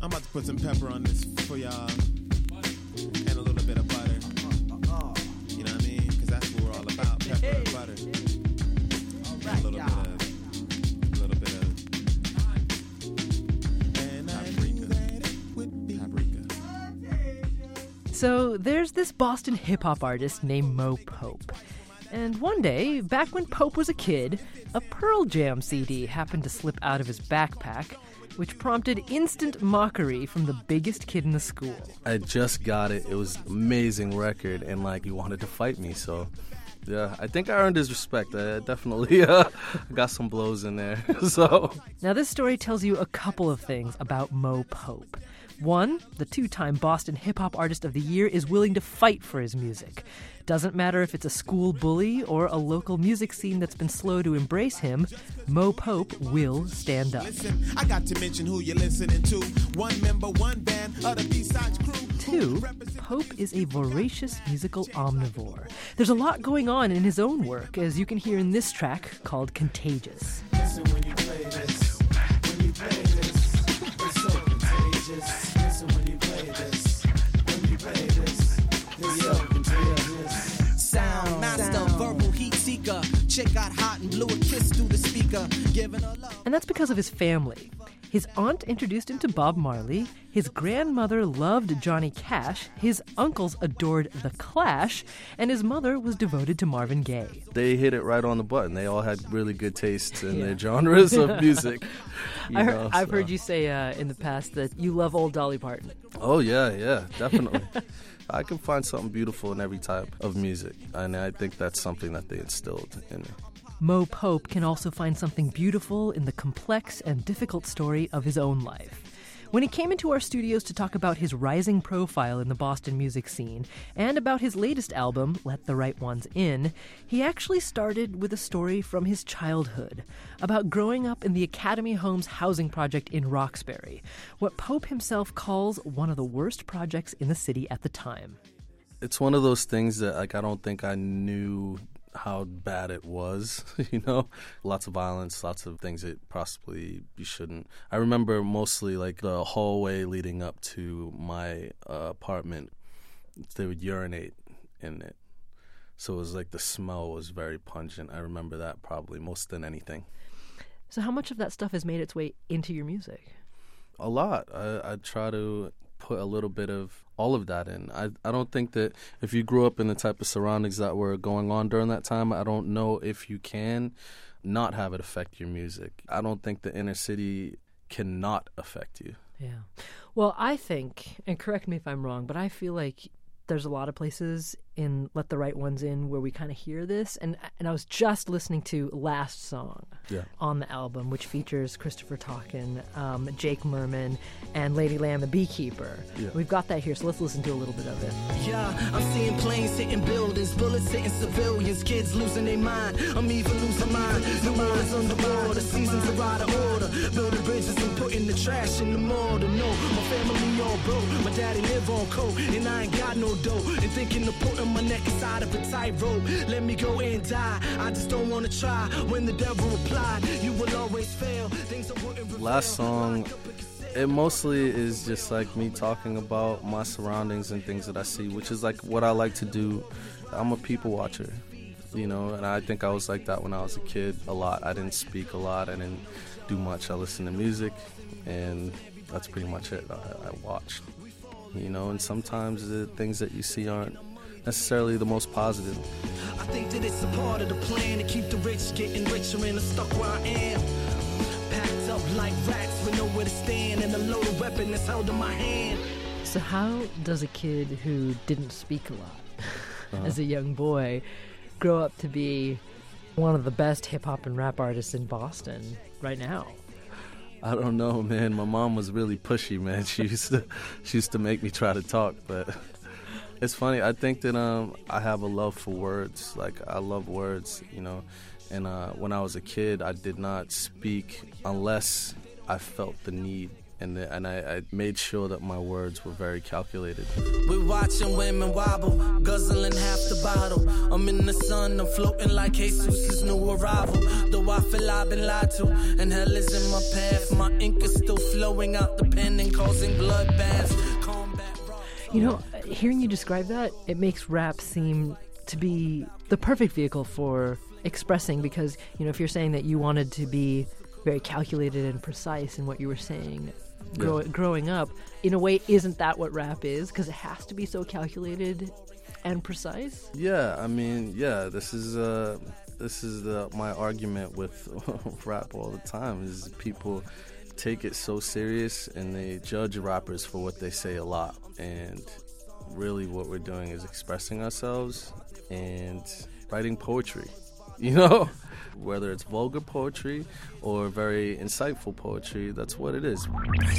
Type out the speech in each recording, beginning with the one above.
I'm about to put some pepper on this for y'all. And a little bit of butter. You know what I mean? Because that's what we're all about, pepper and butter. And a little bit of paprika. So there's this Boston hip-hop artist named Mo Pope. And one day, back when Pope was a kid, a Pearl Jam CD happened to slip out of his backpack, which prompted instant mockery from the biggest kid in the school. I just got it. It was an amazing record, and he wanted to fight me, so yeah, I think I earned his respect. I definitely got some blows in there. So now this story tells you a couple of things about Mo Pope. One, the two-time Boston Hip-Hop Artist of the Year is willing to fight for his music. Doesn't matter if it's a school bully or a local music scene that's been slow to embrace him, Mo Pope will stand up. Listen, I got to mention who you're listening to. One member, one band, other B-sides crew. Two, Pope is a voracious musical omnivore. There's a lot going on in his own work, as you can hear in this track called Contagious. Listen when you play this. When you play this, it's so contagious. Listen when you play this. When you play this, it's so contagious. Sound master, verbal heat seeker. Chick got hot and blew a kiss through the speaker. Giving her love. And that's because of his family. His aunt introduced him to Bob Marley, his grandmother loved Johnny Cash, his uncles adored The Clash, and his mother was devoted to Marvin Gaye. they hit it right on the button. They all had really good tastes in their genres of music. I've heard you say in the past that you love old Dolly Parton. Oh, yeah, definitely. I can find something beautiful in every type of music, and I think that's something that they instilled in me. Mo Pope can also find something beautiful in the complex and difficult story of his own life. When he came into our studios to talk about his rising profile in the Boston music scene and about his latest album, Let the Right Ones In, he actually started with a story from his childhood about growing up in the Academy Homes housing project in Roxbury, what Pope himself calls one of the worst projects in the city at the time. It's one of those things that I don't think I knew how bad it was, lots of violence, lots of things that possibly you shouldn't. I remember mostly the hallway leading up to my apartment, they would urinate in it. So it was the smell was very pungent. I remember that probably most than anything. So how much of that stuff has made its way into your music? A lot. I try to put a little bit of all of that in. I don't think that if you grew up in the type of surroundings that were going on during that time, I don't know if you can not have it affect your music. I don't think the inner city cannot affect you. Yeah. Well, I think, and correct me if I'm wrong, but I feel like there's a lot of places in Let the Right Ones In where we kind of hear this. And I was just listening to Last Song on the album, which features Christopher Talken, Jake Merman, and Lady Lamb the Beekeeper. Yeah. We've got that here, so let's listen to a little bit of it. Yeah, I'm seeing planes hitting buildings, bullets hitting civilians, kids losing their mind. I'm even losing mine. The waters underwater, seasons are out of order. Building bridges and putting the trash in the mortar. No, my family all broke. My daddy live on coke, and I ain't got no dough. And thinking of putting my neck inside of a tightrope. Let me go and die. I just don't want to try. When the devil replied, you will always fail. Things I wouldn't reveal. Last Song, it mostly is just me talking about my surroundings and things that I see, which is what I like to do. I'm a people watcher, and I think I was like that when I was a kid a lot. I didn't speak a lot. I didn't do much. I listened to music, and that's pretty much it. I watched, and sometimes the things that you see aren't necessarily the most positive. I think that it's a part of the plan to keep the rich getting richer, and I'm stuck where I am. Packed up like rats with nowhere to stand, and a loaded weapon that's held in my hand. So how does a kid who didn't speak a lot as a young boy grow up to be one of the best hip-hop and rap artists in Boston right now? I don't know, man. My mom was really pushy, man. She used to make me try to talk, but it's funny. I think that I have a love for words. I love words, And when I was a kid, I did not speak unless I felt the need. and I made sure that my words were very calculated. We're watching women wobble, guzzling half the bottle. I'm in the sun, I'm floating like Jesus' new arrival. Though I feel I've been lied to, and hell is in my path. My ink is still flowing out the pen and causing bloodbaths. Combat raw. You know, hearing you describe that, it makes rap seem to be the perfect vehicle for expressing, because, you know, if you're saying that you wanted to be very calculated and precise in what you were saying growing up, in a way, isn't that what rap is? Because it has to be so calculated and precise? Yeah, I mean, yeah, this is my argument with rap all the time, is people take it so serious and they judge rappers for what they say a lot. And really what we're doing is expressing ourselves and writing poetry, you know? Whether it's vulgar poetry or very insightful poetry, that's what it is.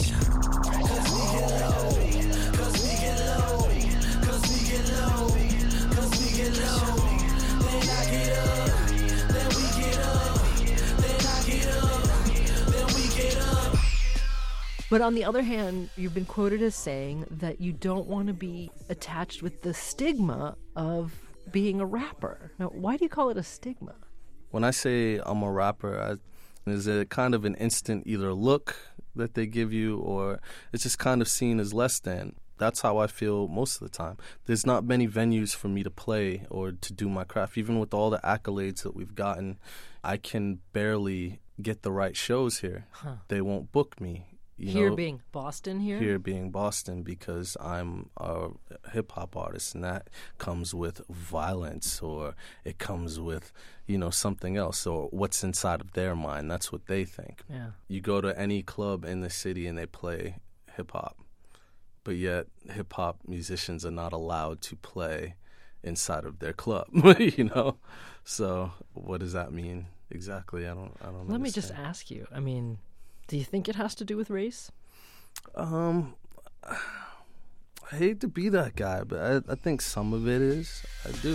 But on the other hand, you've been quoted as saying that you don't want to be attached with the stigma of being a rapper. Now, why do you call it a stigma? When I say I'm a rapper, there's a kind of an instant either look that they give you, or it's just kind of seen as less than. That's how I feel most of the time. There's not many venues for me to play or to do my craft. Even with all the accolades that we've gotten, I can barely get the right shows here. They won't book me. Here being Boston here? Here being Boston, because I'm a hip-hop artist, and that comes with violence, or it comes with, you know, something else, or what's inside of their mind. That's what they think. Yeah. You go to any club in the city and they play hip-hop, but yet hip-hop musicians are not allowed to play inside of their club, you know? So what does that mean exactly? I don't Let understand. me just ask you, I mean, do you think it has to do with race? I hate to be that guy, but I think some of it is. I do.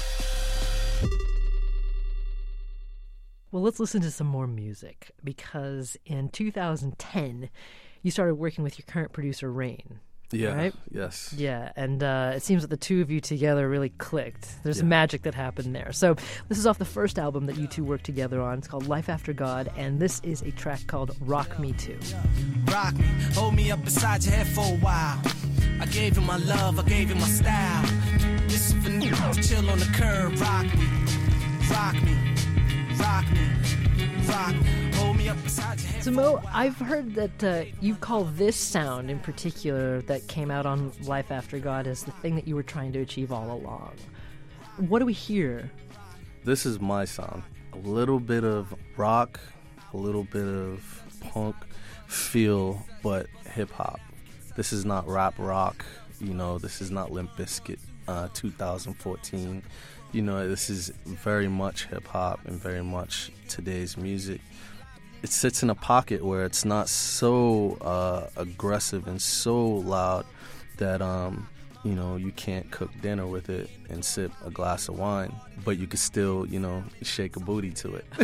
Well, let's listen to some more music, because in 2010, you started working with your current producer, Rain. Yeah. Right? Yes. Yeah, and it seems that the two of you together really clicked. There's magic that happened there. So this is off the first album that you two worked together on. It's called Life After God, and this is a track called Rock Me Too. Rock me, hold me up beside your head for a while. I gave you my love, I gave you my style. This is for you, chill on the curb. Rock me, rock me, rock me, rock me. Hold me up beside your head. So Mo, I've heard that you call this sound in particular that came out on Life After God as the thing that you were trying to achieve all along. What do we hear? This is my sound. A little bit of rock, a little bit of punk feel, but hip-hop. This is not rap rock, you know, this is not Limp Bizkit 2014. You know, this is very much hip-hop and very much today's music. It sits in a pocket where it's not so aggressive and so loud that, you know, you can't cook dinner with it and sip a glass of wine, but you can still, you know, shake a booty to it.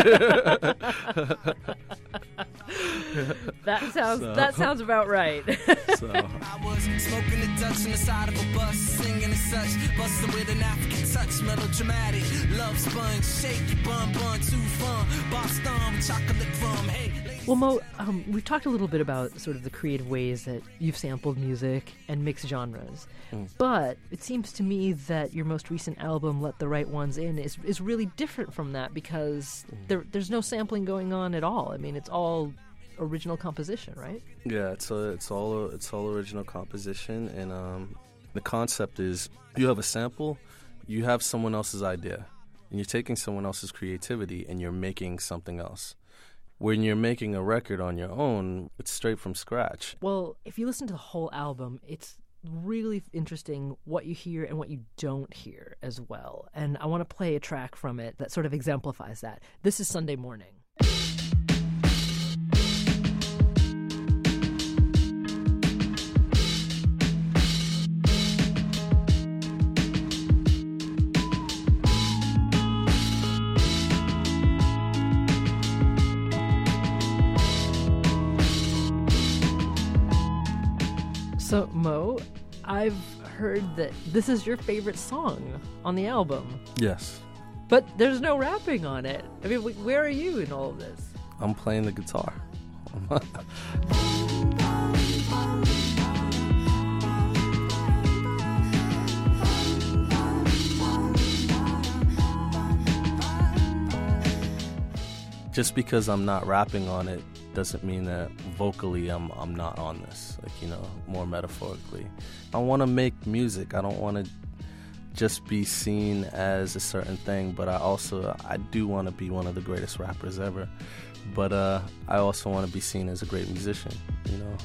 That sounds about right. So. I was smoking the Dutch on the side of a bus, singing and such, busting with an African touch, melodramatic, love sponge, shaky bun, too fun, Boston with chocolate rum, hey. Well, Mo, we've talked a little bit about sort of the creative ways that you've sampled music and mixed genres, but it seems to me that your most recent album, Let the Right Ones In, is really different from that, because there's no sampling going on at all. I mean, it's all original composition, right? Yeah, it's all original composition, and the concept is you have a sample, you have someone else's idea, and you're taking someone else's creativity and you're making something else. When you're making a record on your own, it's straight from scratch. Well, if you listen to the whole album, it's really interesting what you hear and what you don't hear as well. And I want to play a track from it that sort of exemplifies that. This is Sunday Morning. So, Mo, I've heard that this is your favorite song on the album, Yes. but there's no rapping on it. I mean, where are you in all of this? I'm playing the guitar. Just because I'm not rapping on it doesn't mean that vocally I'm not on this, like, you know, more metaphorically. I want to make music. I don't want to just be seen as a certain thing, but I do want to be one of the greatest rappers ever. But I also want to be seen as a great musician, you know.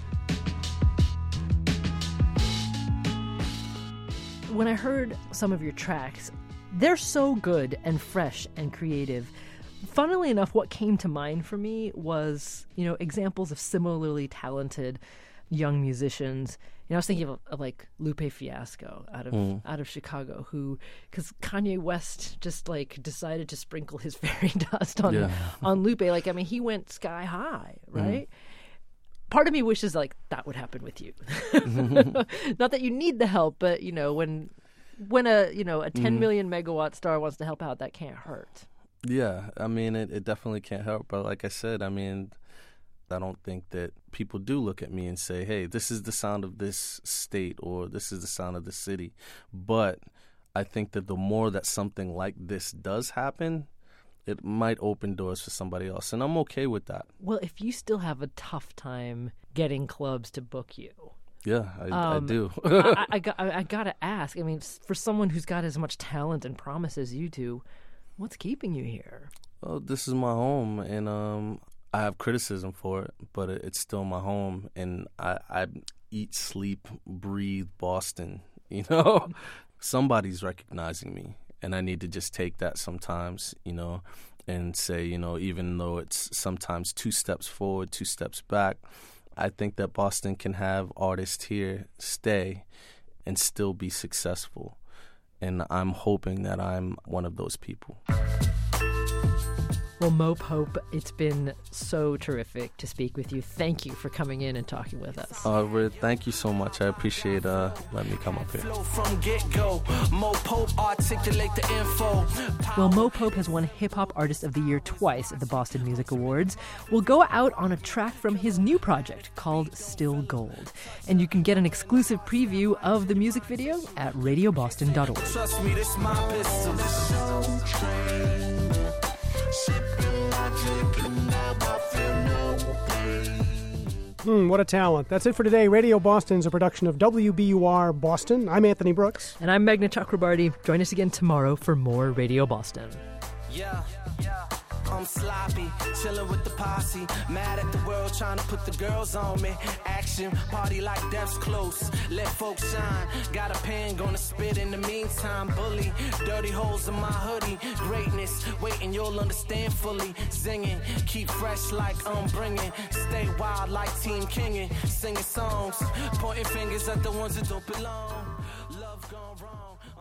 When I heard some of your tracks, they're so good and fresh and creative. Funnily enough, what came to mind for me was, you know, examples of similarly talented young musicians. You know, I was thinking of like Lupe Fiasco out of Chicago, who, because Kanye West just like decided to sprinkle his fairy dust on Lupe. Like, I mean, he went sky high, right? Part of me wishes like that would happen with you. Not that you need the help, but you know, when a 10 million megawatt star wants to help out, that can't hurt. Yeah, I mean, it definitely can't help. But like I said, I mean, I don't think that people do look at me and say, hey, this is the sound of this state or this is the sound of this city. But I think that the more that something like this does happen, it might open doors for somebody else. And I'm okay with that. Well, if you still have a tough time getting clubs to book you. Yeah, I do. I got to ask, I mean, for someone who's got as much talent and promise as you do, what's keeping you here? Well, this is my home, and I have criticism for it, but it's still my home, and I eat, sleep, breathe Boston, you know? Somebody's recognizing me, and I need to just take that sometimes, you know, and say, you know, even though it's sometimes 2 steps forward, 2 steps back, I think that Boston can have artists here stay and still be successful. And I'm hoping that I'm one of those people. Well, Mo Pope, it's been so terrific to speak with you. Thank you for coming in and talking with us. Red, thank you so much. I appreciate letting me come up here. Well, Mo Pope has won Hip Hop Artist of the Year twice at the Boston Music Awards. We'll go out on a track from his new project called Still Gold. And you can get an exclusive preview of the music video at radioboston.org. Trust me, this my pistol. What a talent. That's it for today. Radio Boston's a production of WBUR Boston. I'm Anthony Brooks. And I'm Meghna Chakrabarty. Join us again tomorrow for more Radio Boston. Yeah. I'm sloppy, chilling with the posse. Mad at the world, trying to put the girls on me. Action, party like death's close. Let folks shine. Got a pen, gonna spit in the meantime. Bully, dirty holes in my hoodie. Greatness, waiting, you'll understand fully. Singing, keep fresh like I'm bringing. Stay wild like Team Kingin'. Singing songs, pointing fingers at the ones that don't belong. Love gone wrong.